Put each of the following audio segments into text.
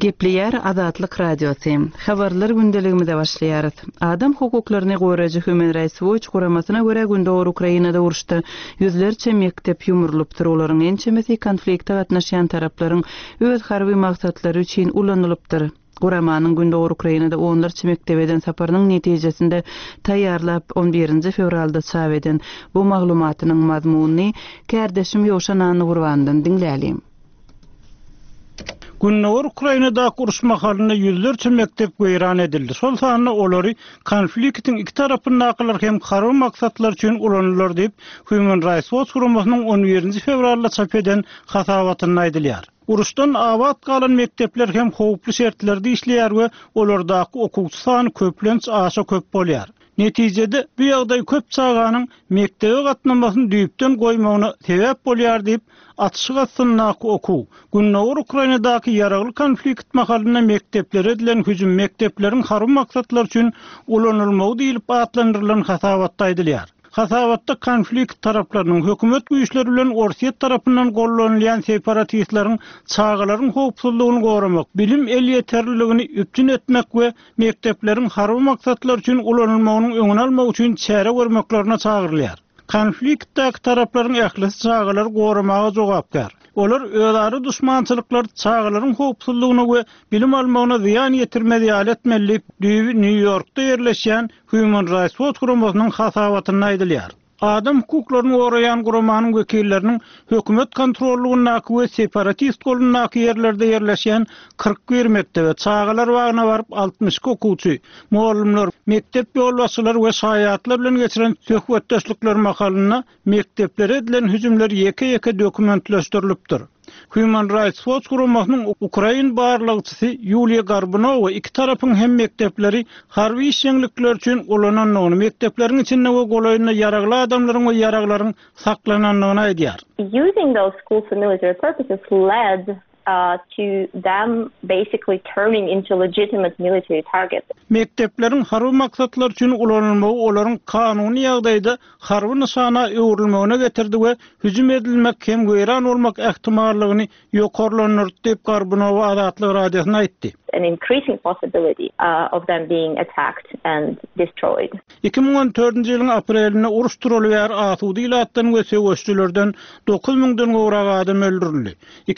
Gepleyer Azatlyk Radiosu. Habarlar gündeligimizde başlaýar. Adam hukuklaryny goraýjy Human Rights Watch guramasyna görä gündä Ukrainada uruşda yüzlerçe mektep ýumurlypdyr. Olaryň ençemesi konfliktde gatnaşýan taraplaryň öz harby maksatlary üçin ulanýlypdyr. Guramanyň gündä Ukrainada onlarça mektebeden saparynyň netijesinde taýýarlap 11 fevralda çap eden bu maglumatynyň mazmuny kärdeşim Ýoşan Gurbandan dinlälim. Günnäwr Ukrainada uruşma halynda yüzlerçe mektep weýran edildi. Şol sany olary konfliktiň iki tarapyna akylar hem harby maksatlar üçin ulanýarlar diýip Human Rights Watch guramasynyň 11 fevralda çap eden hasabatyny aýdylýar. Uruşdan awat galan mektepler hem howply şertlerde işleýär we olardaky okuwçy sany köplenç aşa köp bolýar. Netijede bu ýagdaý köp çağanyň mektebe gatnamasyny düýpden goýmagyna sebäp bolýar diýip atışyk atsynaky okuw. Günnäwr Ukrainadaky ýaragly konflikt mahalynda mekteplere edilen hüjüm mektepleriň harby maksatlar üçin ulanylmagy diýilip atlandyrylan hasabatda aýdylýar. Hasabatda konflikt taraplarynyň hökümet güýçleri bilen Orsiýa tarapyndan gollanýan separatistlaryň çağalaryň howpsuzlygyny goramak, bilim el ýeterliligini üpçün etmek we mektepleriň harby maksatlar üçin ulanylmagynyň öňüni almak üçin çäre görmeklerine çagyrylýar. Konfliktdäki taraplaryň ählisi çağalary goramaga jogapkar. Olar özleri düşmançylyklar çağalaryň howpsuzlygyny we bilim almagyna ziýan ýetirmeli etmeli diýip New Yorkda ýerleşýän Human Rights Watch guramasynyň hasabatyny aýdylýar. Adam hukuklaryny goraýan guramanyň wekilleriniň hökümet kontrollugynaky we separatist golundaky ýerlerde ýerleşýän 41 mektebe çağalar wagyna baryp 60 okuwçy, muallimler, mektep ýolbaşçylary we şaýatlar bilen geçiren söhbetdeşlikler makalyna mekteplere edilen hüjümler ýeke-ýeke dokumentleşdirilipdir. Human Rights Watch guramasynyň Ukraina barlygçysy Yulia Garbunova iki tarapyň hem mektepleri harby işçilikler üçin ulananyny, mektepleriň içinde we golaýyna ýaragly adamlaryň we ýaraglaryň saklananyny aýdýar. Using those schools for military purposes led to them basically turning into legitimate military targets. Mektepleriň harby maksatlar üçin ulanylmagy olaryň kanuny ýagdaýda harby nysana öwrülmegine getirdi we hüjüm edilmek hem weýran bolmak ähtimallygyny ýokarlanýar diýip Garbunova Azatlyk Radiosyna aýtdy. An increasing possibility of them being attacked and destroyed. 2014 ýylyň aprelinde uruş turalýar asudy ilatdan we söwüşçülerden 9000-den gowrak adam öldürildi.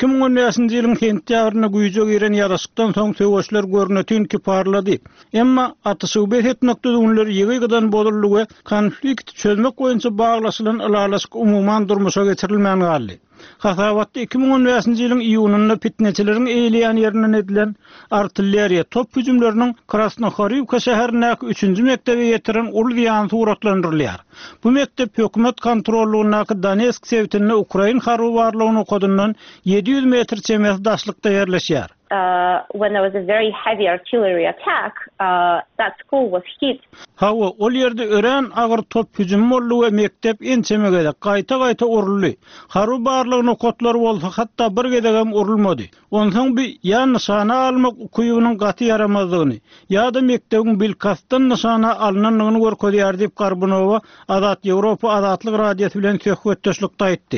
2015 ýylyň sentýabryna güýje giren ýaraşykdan soň söwüşçüler görnetini ki parlady. Emma atysy etmekde dünler ýygydan bolurly we konflikt çözmek boýunça baglaşylan ylalaşyk umumyň durmuşa geçirilmän galdy. Hasabatda 2015 ýylyň iýunynda fitneçileriň eýleýän ýerinden edilen artilleriýa top hüjümleriniň Krasnohorivka şäherindäki 3-nji mektebe ýetiren uly ýan suratlandyrylýar. Bu mektep hökümet kontrollugynaky Donetsk sewtinde Ukraina harby barlygyny okudundan 700 metr çemez daşlykda ýerleşýär. When there was a very heavy artillery attack, that school was hit. Hawa ol ýerde ören agyr top hüjüm boldy we mektep ençemegede gaýta uruldy. Harby barlygyny okutlar bolsa hatda bir gedegem urulmady. Ondan bir ýa nysana almak ukuyunyň gaty yaramazlygyny, ýa-da mektebiň bilkastan nysana alnanyny görkezýär diýip Garbunova Azat Ýewropa Azatlyk Radiosy bilen söhbetdeşlikde aýtdy.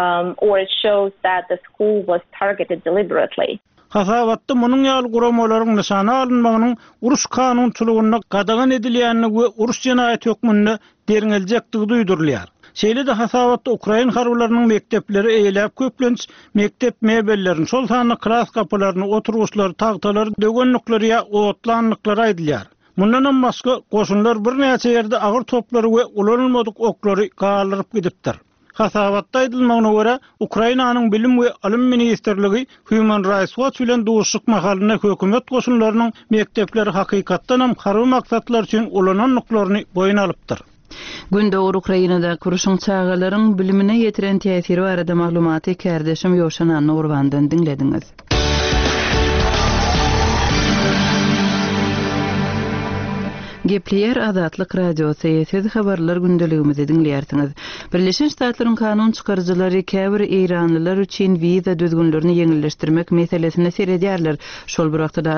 Or it shows that the school was targeted deliberately. Hasabatda munyň ýaly guramalaryň nysana alynmagynyň uruş kanunçylygyna gadagan edilýänini we uruş jenaýaty hökmünde deriňeljekdigi duýdurulýar. Şeýle de hasabatda Ukraina harbylarynyň mektepleri eýläp köplenç mektep mebellerini, şol sany klas kapylaryny, oturguçlary, tagtalary, dögenlikleri ýa otlanlyklary aýdylýar. Mundan başga goşunlar bir näçe ýerde agyr toplary we ulanylmadyk oklary galyryp gidipdir. Hasabatda aýdylmagyna görä, Ukrainanyň bilim we alim ministrligi Human Rights Watch bilen duşyk mahalyna hökümet goşunlarynyň mektepleri hakykatdan hem harby maksatlar üçin ulananlyklaryny boýun alypdyr. Gündä Ukrainada kuruşyň çağalaryň bilimine ýetiren täsiri barada maglumaty kärdeşim Ýoşan Gurbandan dinlediňiz. Gepleyer Azatlyk Radiosu ýetir habarlar gündeligimizi dinleýärsiňiz. Birleşen Ştatlaryň kanun çykarjylary käbir Eýranlylar üçin viza düzgünlerini ýeňilleşdirmek meselesine seredýärler. Şol bir wagtda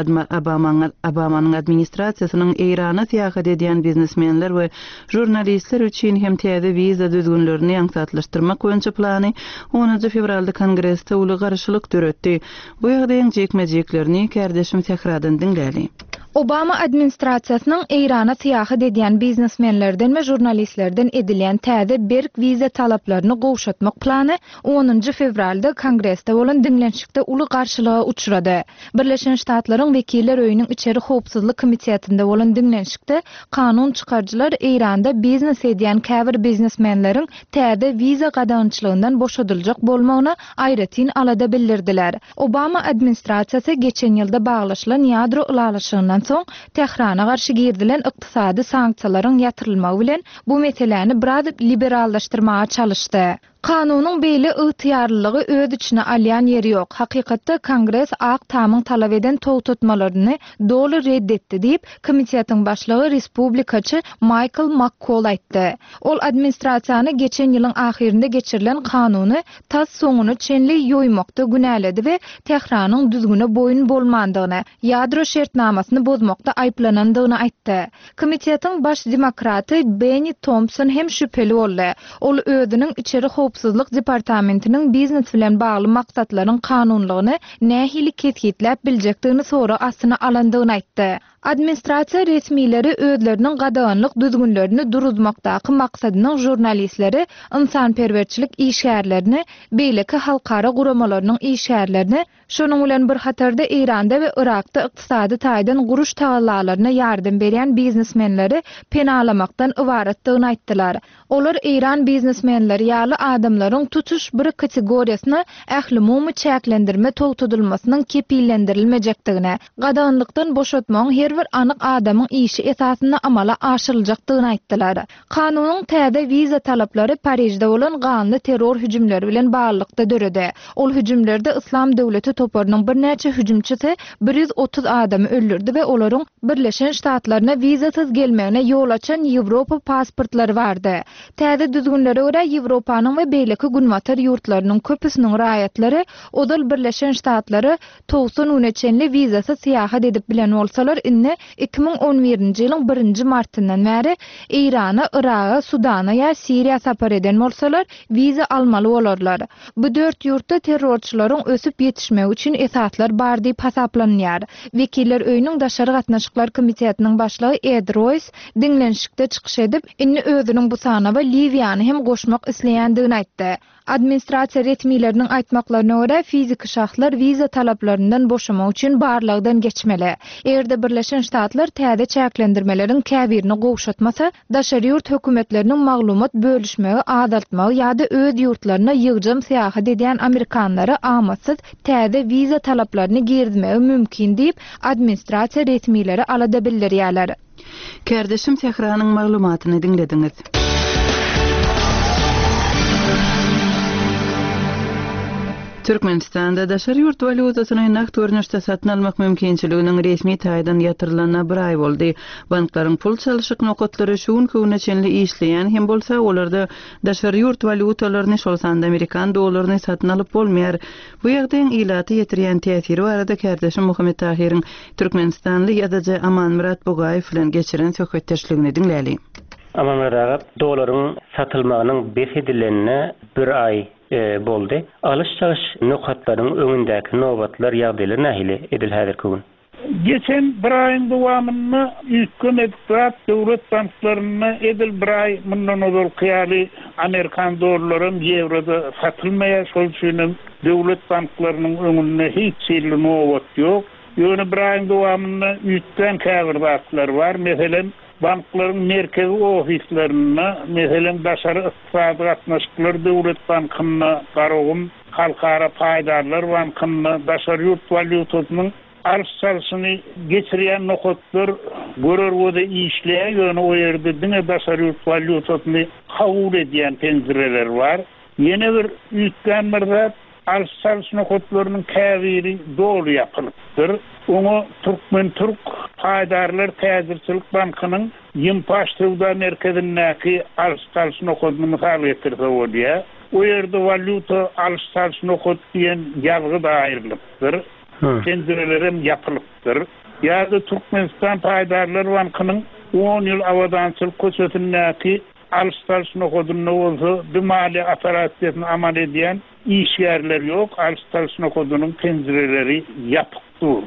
Obamanyň administrasiýasynyň Eýrana seýahat edýän biznesmenler we jurnalistler üçin hem täze viza düzgünlerini ýaňsatlaşdyrmak boýunça plany 10 fevralda Kongressde uly garşylyk döretdi. Bu ýagdaýyň jekmejeklerini kärdeşim Tehradan dinläli. Obama administrasiýasynyň Eýrana seýahat edýän biznesmenlerden we jurnalistlerden edilýän täze berk viza talaplaryny gowşatmak plany 10 fevralda Kongressde bolan dinlenşikde uly garşylyga uçrady. Birleşen Ştatlaryň Wekiller öýüniň içeri howpsuzlyk komitetinde bolan dinlenşikde kanun çykarjylar Eýranda biznes edýän käbir biznesmenleriň täze viza gadançylygyndan boşadyljak bolmagyna aýratyn alada bildirdiler. Obama administrasiýasy geçen ýylda baglaşylan ýadro ulalaşygyndan soň Tehrana garşy girdilen ykdysady sanksiýalaryň ýatyrylmagy bilen bu meseleni biraz liberallaşdyrmaga çalışdy. Kanunyň beýle ygtyýarlylygy öz içine alýan ýeri ýok. Hakykatda Kongress ak tamyň talap eden togtatmalaryny doly reddetdi diýip komitetiň başlygy Respublikaçy Michael McCall aýtdy. Ol administrasiýany geçen ýylyň ahirinde geçirilen kanuny tas soňuny çenli ýoýmakda günäledi we Tehranyň düzgüne boýun bolmandygyny, ýadro şertnamasyny bozmakda aýplanandygyny aýtdy. Komitetiň baş demokraty Benny Thompson hem şüpheli boldy. Ol özüniň içeri howpsuzlyk departamentiniň biznes bilen bagly maksatlaryň kanunlygyny nähili ketgitläp biljekdigini sonra asyna alandygyny aýtdy. Administrasiýa resmiýleri özleriniň gadanlyk düzgünlerini duruzmakdaky maksadynyň jurnalistleri, ynsanperwerçilik işgärlerini, beýleki halkara guramalarynyň işgärlerini, şonuň bilen bir hatarda Eýranda we Irakda ykdysady taýdan guruş tagallalaryna ýardym berýän biznesmenleri penalamakdan ibaretdigini aýtdylar. Olar Eýran biznesmenleri ýaly adamlaryň tutuş bir kategoriýasyna ähli mumy çäklendirme togtudylmasynyň kepillendirilmejekdigine, gadanlykdan boşatmagyň her bir anyk adamyň işi esasyna amala aşyryljakdygyny aýtdylar. Kanunyň täze viza talaplary Parijde bolan ganly terror hüjümleri bilen baglykda döredi. Ol hüjümlerde Islam döwleti toparynyň bir näçe hüjümçisi 130 adamy öldürdi we olaryň Birleşen Ştatlaryna vizasyz gelmegine ýol açan Ýewropa pasportlary bardy. Täze düzgünlere görä Ýewropanyň we beýleki günwatar ýurtlarynyň köpüsiniň raýatlary odal Birleşen Ştatlary 90 vizasyz seýahat edip bilen bolsalar, inne 2011-nji ýylyň 1-nji martyndan bäri Eýrana, Iraga, Sudana ýa Siriýa sapar eden bolsalar viza almaly bolarlar. Bu 4 ýurtda terrorçylaryň ösüp ýetişmegi üçin esaslar bar diýip hasaplanýar. Wekiller öýüniň daşary gatnaşyklar komitetining başlygy Ed Royce dinlenşikde çykyş edip, inni özüniň bu sana we Liviýany hem goşmak isleýändigini aýtdy. Administrasiýa resmiýleriniň aýtmaklaryna görä fiziki şahslar viza talaplaryndan boşamak üçin barlygdan geçmeli. Erde Birleşen Ştatlar täze çäklendirmeleriň käbirini gowşatmasa, daşary ýurt hökümetleriniň maglumat bölüşmegi azaltmagy ýa-da öz ýurtlaryna ýygjam seýahat edýän amerikanlary amatsız täze viza talaplaryny girdmegi mümkin diýip administrasiýa resmiýleri alada bildirýärler. Kärdeşim Tehranyň maglumatyny dinlediňiz. Türkmenistanda daşary ýurt valutasyny naqd görnüşde satyn almak mümkinçiliginiň resmi taýdan ýatyrylanyna bir ay boldy. Banklaryň pul çalyşyk nokatlary şuň köwüne çenli işleýän hem bolsa olarda daşary ýurt valutalaryny şol sanda Amerikan dollaryny satyn alyp bolmaýar. Bu ýagdaýyň ilaty ýetirýän täsiri barada kärdeşim Muhammed Tahiryň Türkmenistanly ýa-da Aman Murat Bogaýew bilen geçiren söhbetdeşligini dinläli. Aman Murat dollaryň satylmagynyň behedilenine bir ay boldy. Alış-çalış nokatlaryň öňündäki nobatlar ýagdaýlar nähili edil häzir köwün? Geçen bir ayın dowamyny ýükün edip döwlet banklaryna edil bir ay mundan ozal kyýaly Amerikan dollaryň ýewroda satylmaýar, şol üçin döwlet banklarynyň öňünde hiç ýerli nobat ýok. Ýöne bir ayın dowamyny ýükden käbir baklar var. Meselen bankların merkezi ofislerine, mesela daşary ykdysady gatnaşyklar döwlet bankyna garagym, halkara paýdarlar bankyna, daşary ýurt valutasynyň alış-çalyşyny geçirýän nokatlar görer wada işleýär, ýöne o ýerde diňe daşary ýurt valutasyny kabul edýän penzireler var. Ýene bir ýükden bir alış-çalyş nokatlarynyň käbiri dolu ýapylypdyr. Onu Türk paýdarlar täzirçilik bankynyň Yimpaş Savda Merkezindäki alış-salyş nokoduny mysal getirse bolýar. O ýerde valuta alış-salyş nokod diýen ýazgy da aýrylypdyr. Kendirilerim yapılıpdyr. Ýa-da Türkmenistan Paýdarlar Bankynyň 10 ýyl awadançylyk köçetindäki alış-salyş nokoduny bolsa, dümali operatsiýasyny amal edýän işgärler ýok. Alış-salyş nokodunyň penjireleri ýapyk.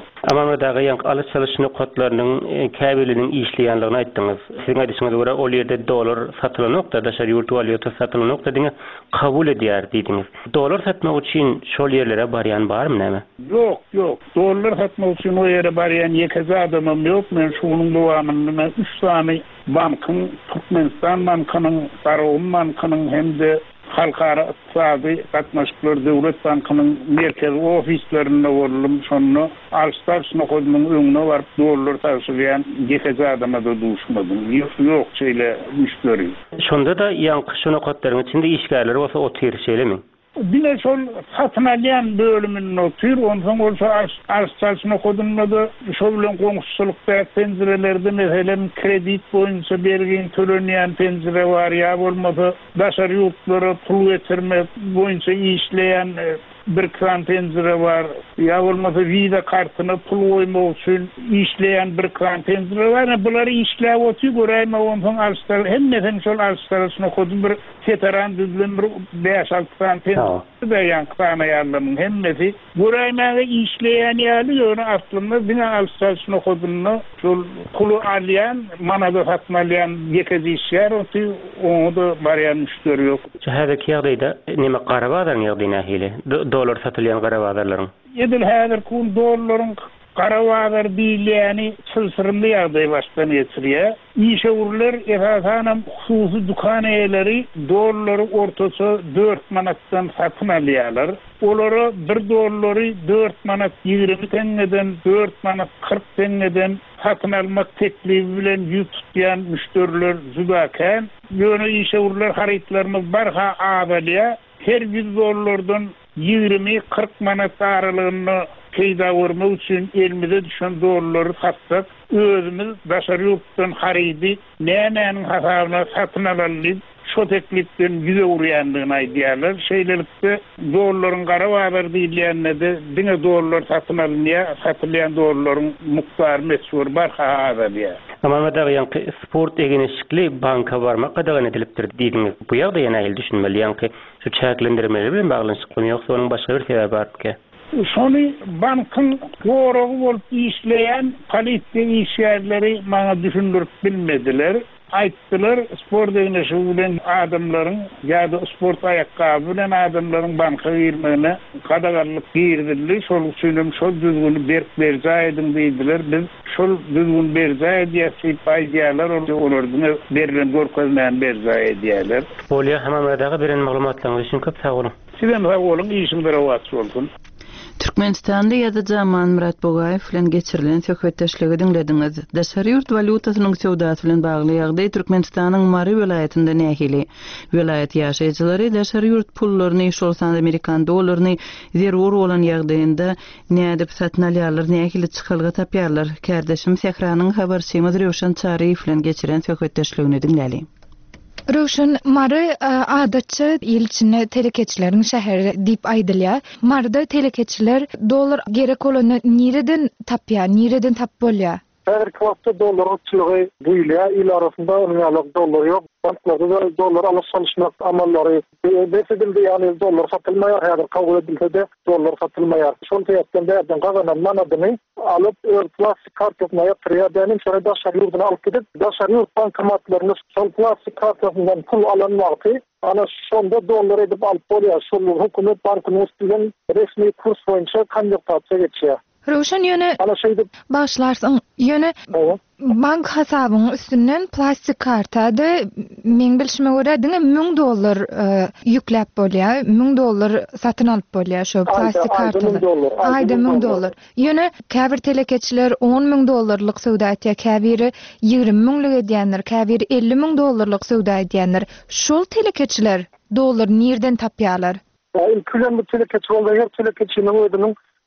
Ama dağı yank alış-salyş nokatlarynyň käbiliniň işleýänligini aýtdyňyz. Siziň aýdyşyňyza görä ol ýerde dolar satylanokda, daşary ýurt valyuta satylanokda diňe kabul edýär diýdiňiz. Dolar satmak üçin şol ýerlere barýan barmy näme? Ýok. Dolar satmak üçin o ýere barýan ýeke adamym ýok. Men şunyň dowamynda 3 sany bankyň, Türkmenistan bankynyň, Sarowum bankynyň hemde halkara iqtisadi gatnaşyklar döwlet bankynyň merkez ofislerinde boldum. Şonu alış-salyş nokodunyň öňüne baryp dolar taşıyan ýeke adama da duşmadym. Ýok şeýle müşteri. Şonda da ýanky şu nokatlaryň içinde işgärler bolsa o terşelemi? Bine şol satın alýan bölümünün otur, ondan olsa alış-salyş nokodunyna da şol bilen goňşulykda penjirelerde meselem kredit boýunça bergen tölenýän penjire bar ýa bolmasa daşary ýurtlara pul getirmek boýunça işleýän bir kran penjire var, ya olmasa vida kartına pul koymak üçün işleyen bir kran penjire var. Bunları işlep oturup göreyim, ondan alışlar, hem nefem şol alışlarısına koydum bir veteran düzlüm bir 5-6 kran penjire de yankıtana yarlamın hem nefi. Göreyim işleyen yerli onu aslında bine alışlarısına koydum. Şol pulu alayan, manada satmalayan yekezi işler, onu da barayan müşteri yok. Şahadaki ýagdaýda neme Garabağdan ýagdaýyna hili? Dolar satylýan Garabağdarlaryň. Edil häzir kun dollaryň Garabağdar diýilýäni çylsyryndy ýagdaý başdan geçirýär. İşeurler esasanam hususy dukan eýleri dollary ortaça 4 manatdan satyn alýarlar. Olary 1 dollary 4 manat 20 tengeden 4 manat 40 tengeden satyn almak teklifi bilen ýüz tutýan müşteriler judaken. Ýöne işeurler haritlarymyz barha awalya her 100 dollardan 20-40 manat aralygyny peýda görmek üçin elimize düşen dolarlary satsak, özümüz daşary ýurtdan haridi nämenin hasabyna satyn alalyp, şo teklipden ýüze urýandygyny aýdýarlar. Şeýlelikde dolarlaryň Garabağdar diýilýände diňe dolar satyn alynýar, satylýan dolarlaryň muktary meşhur barha azalýar. Ama da ýanky sport egenişikli banka barmak gadagan edilipdir diýdiňiz. Bu ýagda ýene el düşünmeli ýanky şu çäklendirmeler bilen baglanşyklymy ýoksa onuň başga bir sebäbi barmyky? Şonu bankyň goragy bolup işleýän polisiýa işgärleri maňa düşündirip bilmediler. Aýtdylar, sport egenişigi bilen adamlaryň ýa-da sport ayakkabı bilen adamlaryň banka girmegine gadaganlyk girdiler. Şol üçin şol düzgün berjaýdyň diýdiler. Biz şol düzgün berjaý diýip aýdýarlar, olardyň berilen görkezmän berjaý diýerler. Bolýa hamamadagy beren maglumatlaryňyz üçin köp sag bolun. Sizem sag bolun, işiň berawat bolsun. Türkmenistanda ýa-da Jaman Murat Bogaýew bilen geçirilen söhbetdeşligi dinlediňiz. Daşary ýurt valyutasynyň sowdasy bilen bagly ýagdaý Türkmenistanyň Mary welaýatynda nähili. Welaýat ýaşaýjylary daşary ýurt pullaryny, şolsan Amerikan dollaryny zerur bolan ýagdaýynda nädip satyn alýarlar, nähili çykylgy tapýarlar. Kärdeşim Sehranyň habarçymyz Röwşan Çaryýew bilen geçiren söhbetdeşligini dinläli. Röwşan, Mary adatça ýyl içinde telekeçileriň şäheri diýip aýdylýar. Maryda telekeçiler dolar gerek bolany nireden tapýar, nireden tap bolýar? Her wagtda dolar açlygy duýulýar, ýyl arasynda onyňalyk dolar ýok. Banklarda da dolar alış-salyşmak amallary besedildi, ýani dolar satylmaýar, häzir kabul edilse de dolar satylmaýar. Şol sebäpden bäzän gaganan manadyny alyp plastik kartasyna ýatyrýar, benim şeýle daşary ýurtuna alyp gidip, daşary ýurt bankomatlaryny şol plastik kartasyndan pul alan wagty, ana şonda dolar edip alyp bolýar. Şol hökümet bankynyň üstünden resmi kurs boýunça konvertatsiýa geçýär. Röwşan, ýöne başlarsyň, ýöne bank hasabynyň üstünden plastik kartada men bilşime görä diňe $1000 ýükläp bolýar, $1000 satyn alyp bolýar şo plastik kartada. Aýda $1000. Ýöne käbir telekeçiler $10,000 sowda etýär, käbiri $20,000 edýänler, käbiri $50,000 sowda edýänler. Şol telekeçiler dolar nerden tapýarlar? Különbir telekeçi bolýar, telekeçiniň ödüniň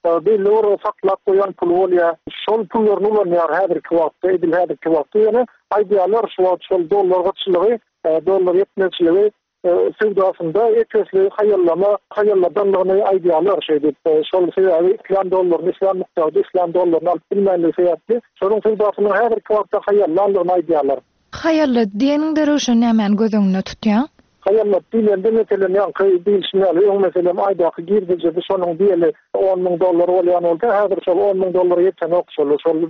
belli or saklap koyan pul bolýar. Şol pullarny ulanýar häzirki wagtda, edil häzirki wagtda ýene idealar şol dollar gaçylygy, dollar ýetmezligi sewdasynda etesli hayalladanlygyny idealar şeýdip, şol sebebi İslam dollaryny, İslam muktarda İslam dollaryny alyp bilmänligi sebäpli, şonuň sewdasyny häzirki wagtda hayallanlygyny idealar. Hayallat diýeniňde Röşen nämen gözüňde tutýan? Hayallat diýende meselem ýanky bilşinäli, o meselem aýdaky girdije şonuň diýeli $10,000 bolýan bolsa, häzir şol $10,000 ýeten ok şol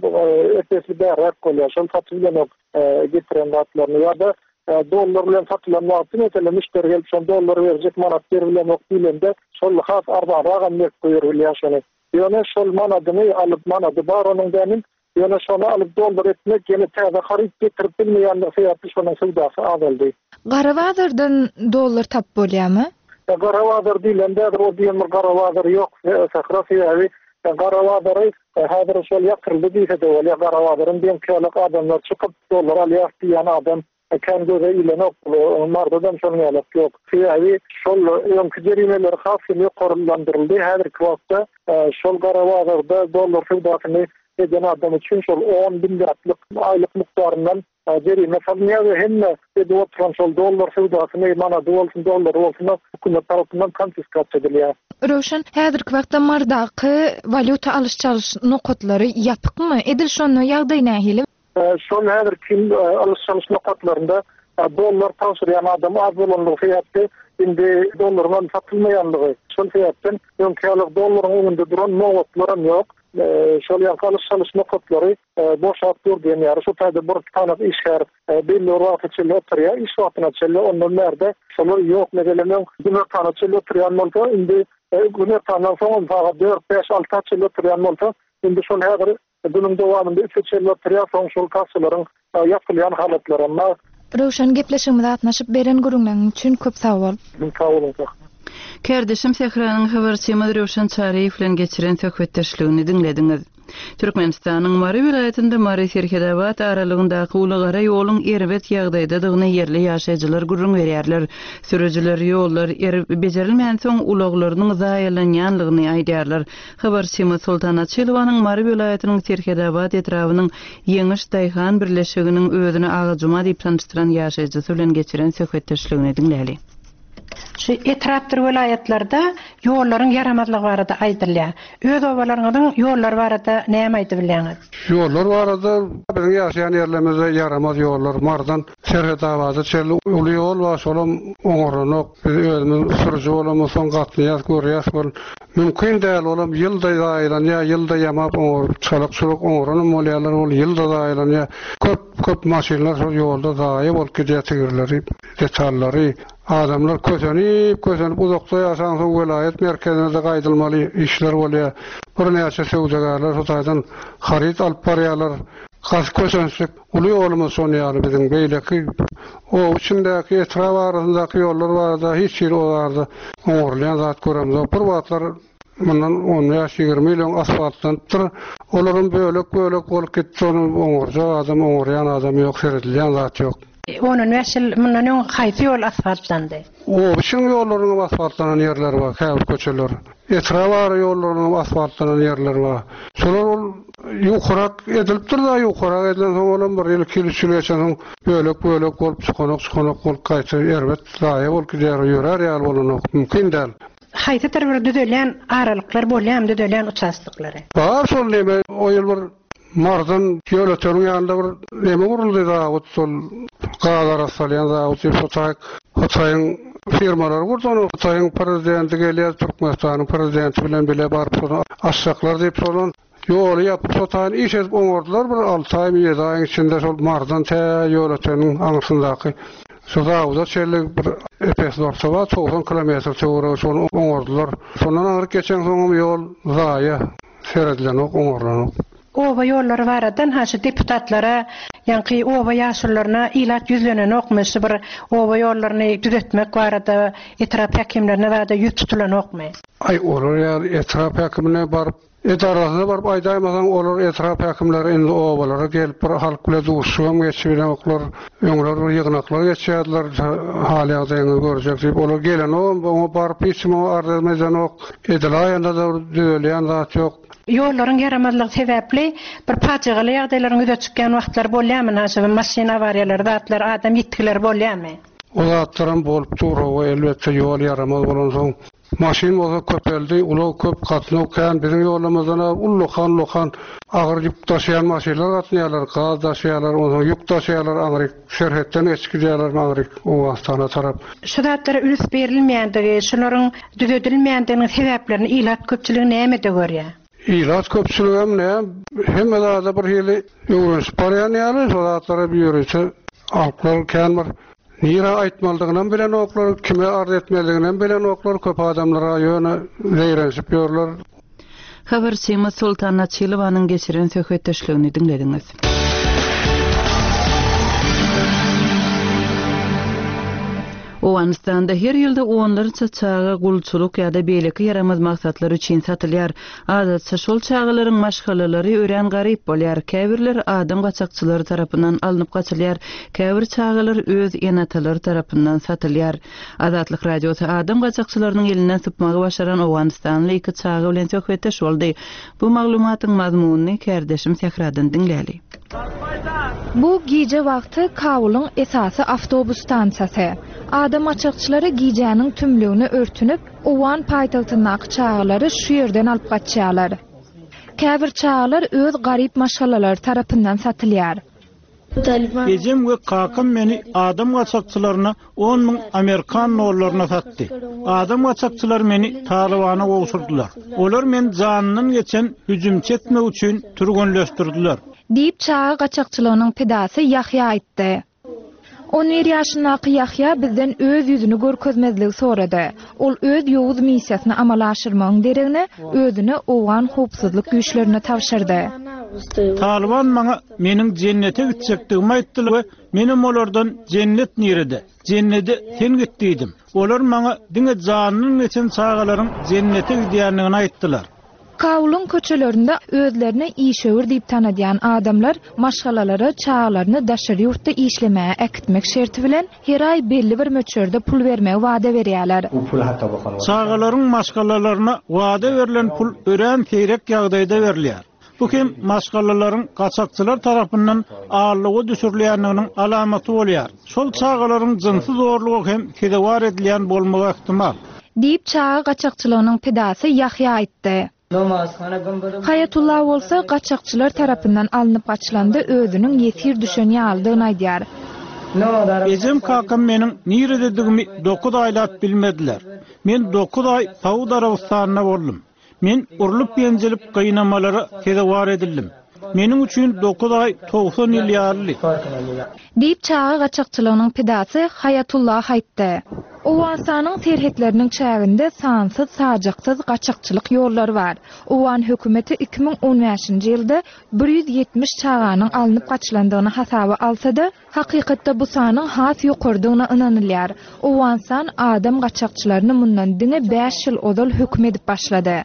etesli bärak bolýar, şol satylýan getiren wagtlaryny ýa-da dollar bilen satylan wagty meselem müşteri gelip şol dollar berjek, manat berilen ok diýende şol has arba ragam mek goýur bilýär şonu. Ýöne şol manadyny alyp manady bar onuň dämin ýöne şonu alyp dollar etmek ýene täze haryp getirip bilmeýänligi sebäpli şonuň sewdasy azaldy. Garawazyrdan dollar tap bolýarmy? Garawazır diýilende o diýen garawazır ýok. Sahrasy garawazary häzir şol ýakyrly diýse-de bolýar. Garawazyryn diýen köýlek adamlar çykyp dollar alýar diýen adam kendi göze ilenok mardadan şonu ýalyp ýok. Şeýle şol ýa-da jerimeler hasy ýokarlandyryldy. Häzirki wagtda şol garawazyrda dollar sewdasyny eden adam üçin şol 10.000 liralyk aýlyk mukdaryndan jerime salynýar we hemme ede oturan şol dollar sewdasyny manady bolsun, dollar bolsun, hökümet tarapyndan konfiskasiýa edilýär. Röşen, häzirki wagtda mardaky valyuta alyş-çalyş nokatlary ýapykmy? Edil şonu ýagdaý nähili? Şol häzirki alyş-çalyş nokatlarynda dollar taşyrýan adam az bolanlygy sebäpli indi dollardan satylmaýanlygy. Şol sebäpden ýönkälik dollaryň öňünde duran nokatlar ýok. Şol ýaly nokatlary boşap durýan ýary şu taýda bir tanak işgär belli wagt içinde oturýar, iş wagtyna çelle ondan näde şolar ýok meselem günä tanak çelle oturýan bolsa indi günä tanak soň 4-5-6 çelle oturýan bolsa indi şol häzir bunun dowamında 3 çelle oturýar soň şol kasylaryň ýapylýan halatlary amma Röşen gepleşigimizde atnaşyp beren gurulmagyň üçin köp sag bol. Sag bolun. Kerdeşim Sehranyň habarçymy Röşen Çareýew bilen geçiren söhbetdeşligini dinlediňiz. Türkmenistanyň Mary vilayatynda Mary Serkedawat aralygyndaky ulagara ýoluň erbet ýagdaýdadygyny yerli ýaşaýjylar gurrun berýärler. Sürüjiler ýollar bejerilmän soň ulaglarynyň zaýalanýanlygyny aýdýarlar. Habarçymy Sultana Çylwanyň Mary vilayatynyň Serkedawat etrawynyň Ýeňiş Daýhan birleşiginiň özüni Agajuma diýip tanıştyran ýaşaýjysy bilen geçiren söhbetdeşligini dinläli. Şu etrafdır vilayetlarda yolların yaramazlığı barada aýdylýar. Öz obalaryňyň yollar barada näme aýdyp bilýäňiz? Yollar barada biziň ýaşaýan ýerlerimizde yaramaz yollar. Mardan Serhetawaza çelli uly ýol bar, şolam oňorlanok. Biz özümiz sürüji bolamy, soň gatnaýas görýäs bol. Mümkin däl olam ýylda ýaýlanýar, ýylda ýamap çalyk-çuluk oňorlanyp bolýarlar, ol ýylda ýaýlanýar. Köp maşinler şol ýolda zaýa bolup gidýärler, detallary. Adamlar kösenip uzakda ýaşaýan soň vilayet merkezine gaýdylmaly işler bolýar. Bir näçe sewdagarlar sotaýdan harit alyp barýarlar. Gaş kösensik uly ýolumyz sonýar biziň beýleki o üçindäki etraf arasyndaky ýollar barada hiç ýer olardy. Oňorlayan zat göremiz. Bir wagtlar mundan 10-20 milyon asfaltlandyr. Olaryň bölek bolup gitdi. Oňorja adam, oňorlayan adam ýok, seredilýän zat ýok. Onun näşil mundan öň haýsy ýol asfaltlandy? O bütün ýollaryň asfaltlanan ýerleri bar, käbir köçeler. Etraf ara ýollaryň asfaltlanan ýerleri bar. Şolar ýokarak edilipdir da, ýokarak edilen soň olam bir ýyl kilçileýän bölek bolup çykanak bolup gaýta erbet daýa bolup gidýär ýörer ýaly bolanok mümkin däl. Haýsy tarapda düzelýän aralyklar bolýar, düzelýän uçastyklary? Bar şol näme o ýyl bir mardan ýöleteniň ýanynda bir näme guruldy da, sol galara salýan da, Hotaýyň firmalar gurdan, Hotaýyň prezidenti gelýär, Türkmenistanyň prezidenti bilen bile barıp şonu aşşaklar diýip şolun ýol ýapyp Hotaýyň iş edip oňordular, bir 6 aý 7 aýyň içinde şol mardan ýöleteniň aňsyndaky şu dağda çellik bir epes dorsa 90 kilometr çowra şonu oňordular. Şondan aňyryp geçen soňum ýol zaýa seredilen oňorlanok. oba yolları baradan haşa deputatlara yankı oba yaşlılarına ilat yüzlenen okmuşu bir oba yollarını düzeltmek barada etraf hakimlerine barada yük tutulan okmay. Ay olur ya etraf hakimine barıp edarasına barıp aydaymadan olur etraf hakimleri indi obalara gelip bir halk bile duruşuam geçibilen oklar öňler yığınaklar geçýärler hali ýagdaýyny görecek diýip olar gelen o barıp hiçmi ardymazdan ok edilaýanda da düzelýän zat ýok. Yolların yaramazlığı sebepli bir paçygaly ýagdaýlaryň üze çykýan wagtlar bolýarmy? Haşa maşina awariýalary zatlar adam ýitkiler bolýarmy? O zatlaryň bolup durawy elbetde ýol yaramaz bolan soň maşin bolsa köpeldi, ulu köp gatny okyan bizim ýolumyzdan ullukan agyr ýük taşıyan maşinler gatnaýarlar, gaz taşıýarlar, oňa ýük taşıýarlar, agry şerhetden geçirýärler, agry o wagtana tarap. Şu zatlara ülüs berilmeýändigi, şolaryň düzeltilmeýändiginiň sebäplerini ilat köpçüligi näme de görýär? İlat köpçüligi hem da bir hili öwrens barýan ýaly, şolatlara buyurýar. Alplar känmer nira aýtmaldygynyň bilen oklar, kime arz etmeliginden bilen oklar köp adamlara ýöne leýrensip ýörler. Habarçymy Sultan Naçylowanyň geçiren söhbetdeşligini dinlediňiz. Owanistan'da her ýylda onlarça çağa gulçuluk ýa-da beýleki yaramaz maksatlar üçin satylýar. Adatça şol çağalaryň maşgalalary ören garyp bolýar. Käbirler adam gaçakçylary tarapyndan alınıp gaçylýar. Käbir çağalar öz enatalary tarapyndan satylýar. Azatlyk radiosy adam gaçakçylarynyň elinden sypmagy başaran Owanistanyň iki çağı bilen söhbetdeş boldy. Bu maglumatyň mazmunyny kärdeşim Sehradan dinläli. Bu gece wagty Kabulyň esasy awtobus stansiyasy. Adam açykçylary gijäniň tümlüğini örtünüp, Owan paýtagtyndaky çağalary şu ýerden alyp gaçýarlar. Käbir çağalar öz garyp maşgalalary tarapyndan satylýar. Ejim we kakam meni adam gaçakçylaryna 10 000 Amerikan dollaryna satdy. Adam gaçakçylary meni Talibana gowşurdylar. Olar men janynyň geçen hüjüm çekmek üçin turgunlaşdyrdylar. Diýip çağa gaçakçylygynyň pedasy Yahya aýtdy. 11 ýaşyndaky Yahya bizden öz ýüzüni görkezmezligi sorady. Ol öz ýowuz missiýasyny amala aşyrmagyň deregine özüni owan howpsuzlyk güýçlerine tapşyrdy. Taliban maňa meniň jennete gitjekdigimi aýtdylar we menim olardan jennet nirede. Jennete sen gitdidim. Olar maňa diňe janynyň geçen çağalaryň jennete gidýänligini aýtdylar. Kabulyň köçelerinde özlerine işöwür diýip tanadýan adamlar maşgalalary, çağalaryny daşary ýurtda işlemäge ekitmek şerti bilen her ay belli bir möçerde pul bermäge wada berýärler. Çağalaryň maşgalalaryna wada berilen pul ören teýrek ýagdaýda berilýär. Bu hem maşgalalaryň gaçakçylar tarapyndan ağırlygy düşürilýändiginiň alamaty bolýar. Şol çağalaryň jynsy zorlugy hem kedewar edilýän bolmagy ihtimal. Diýip çağa gaçakçylygynyň pedasy Yahya aýtdy. Hayatullah bolsa gaçakçylar tarapyndan alınıp gaçylanda özüniň ýetir düşen ýalydygyny aýdýar. Ejim kakam meniň nirededigimi 9 aýlap bilmediler. Men 9 aý Saud Arabistanyna boldum. Men urulup ýenjilip gynamalara kedewar edildim. Meniň üçin 9 aý 90 ýyl ýarly. Diýip çağa gaçakçylygynyň pedasy Hayatullah aýtdy. Owanistan'ın terhetlerinin çağında sansız, sajaksız gaçakçılık yolları var. Owan hökümeti 2015-nji ýylda 170 çağanyň alınıp gaçylandygyny hasaba alsa-da, hakykatda bu sanyň has ýokurdygyna ynanylýar. Owanistan adam gaçakçylaryny mundan diňe 5 ýyl odal hökm edip başlady.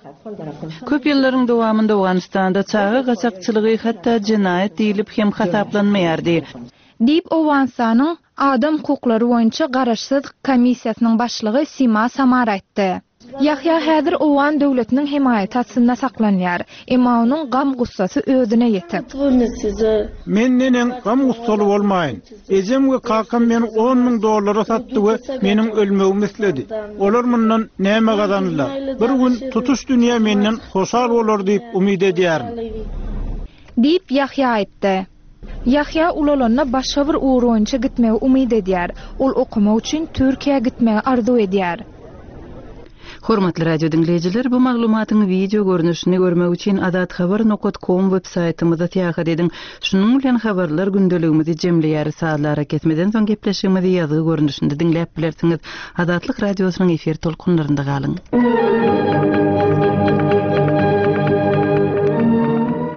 Köp ýyllaryň dowamında Owanistan'da çağa gaçakçylygy hatda jinaýat diýilip hem hasaplanmaýardy. Diýip Owanistan'ın Adam hukuklary boýunça garaşsyz komissiýasynyň başlygy Sima Samar aýtdy. Yahya häzir Owan döwletiniň himayaty astynda saklanýar. Emma onuň gam gussasy özüne ýetip. Men nenen gam gussaly bolmaýyn. Ejem we kakam meni 10 000 dollara satdy we meniň ölmegimi isledi. Olar mundan näme gazandylar? Bir gün tutuş dünýä menden hoşal bolar diýip umyd edýärim. Diýip Yahya aýtdy. Yahya ulalana başga bir uğur boýunça gitmegi umyd edýär. Ol okumak üçin Türkiýe gitmegi arzu edýär. Hormatly radio dinleyijiler, bu maglumatyň video görnüşini görmek üçin adathabar.com websaytymyza täýär ediň. Şunuň bilen habarlar gündeligimizi jemleýär. Saatlara ketmeden soň gepleşigimizi ýazy görnüşinde dinläp bilersiňiz. Adatlyk radiosynyň efir tolkunlarynda galyň.